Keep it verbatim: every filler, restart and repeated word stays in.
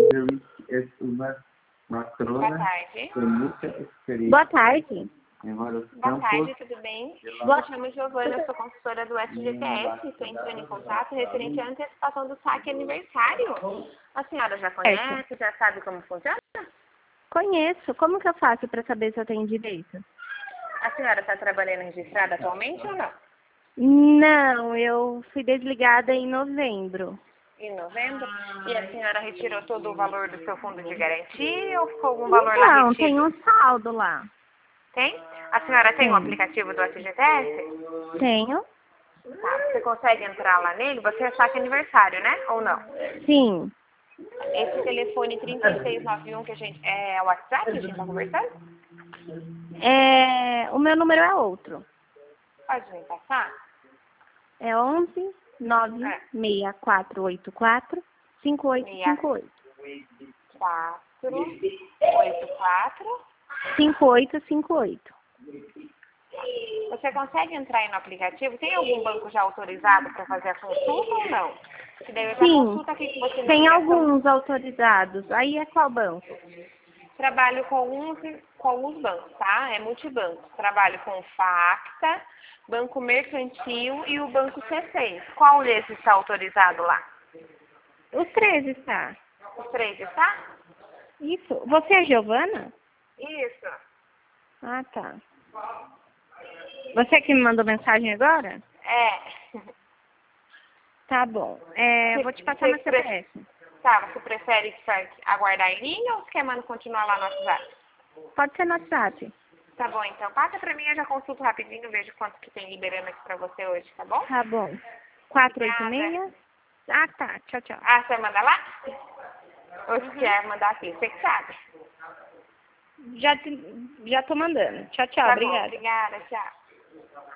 é uma Boa matrona tarde. com muita experiência. Boa tarde. Em vários Boa tarde, campos. tudo bem? Boa- Me chamo Giovana, eu sou consultora do S G T S. Estou entrando em contato referente à antecipação do saque aniversário. A senhora já conhece, já sabe como funciona? Conheço. Como que eu faço para saber se eu tenho direito? A senhora está trabalhando registrada atualmente ou não? Não, eu fui desligada em novembro. Em novembro? E a senhora retirou todo o valor do seu fundo de garantia ou ficou algum valor lá Não, retido? tem um saldo lá. Tem? A senhora tem o Tem. aplicativo do S G T S? Tenho? Tá. Você consegue entrar lá nele? Você é saque aniversário, né? Ou não? Sim. Esse telefone trinta e seis noventa e um que a gente... É o WhatsApp que a gente está conversando? É, o meu número é outro. Pode me passar? É onze nove seis quatro oito quatro cinco oito cinco oito. quatro, oito, quatro. cinco oito cinco oito. Você consegue entrar aí no aplicativo? Tem algum banco já autorizado para fazer a consulta ou não? Que daí eu já Sim, consulto aqui com você. tem na alguns autorizados. Aí é qual banco? Trabalho com alguns, com alguns bancos, tá? É multibanco. Trabalho com o Facta, Banco Mercantil e o Banco C seis. Qual desses está autorizado lá? Os três está. Os três, está? Isso. Você é Giovana? Isso. Ah, tá. Você que me mandou mensagem agora? É. Tá bom. É, eu vou te passar Você na C P F. Tá, você prefere que vai aguardar em linha ou você quer mano continuar lá no WhatsApp? Pode ser no WhatsApp. Tá bom, então passa pra mim, eu já consulto rapidinho, vejo quanto que tem liberando aqui pra você hoje, tá bom? Tá bom. quatro oito seis. Ah, tá. Tchau, tchau. Ah, você manda lá? Ou você quer mandar aqui? Você que sabe. Já, te- já tô mandando. Tchau, tchau. Tá bom, Obrigada. obrigada, tchau.